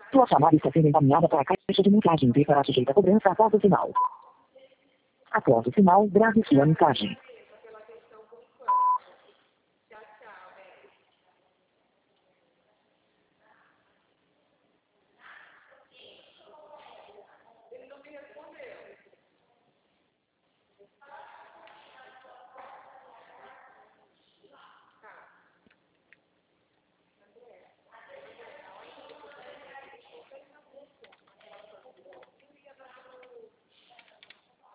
Sua chamada está sendo encaminhada para a caixa de mensagem e será sujeita a cobrança após o sinal. Após o sinal, grave sua mensagem.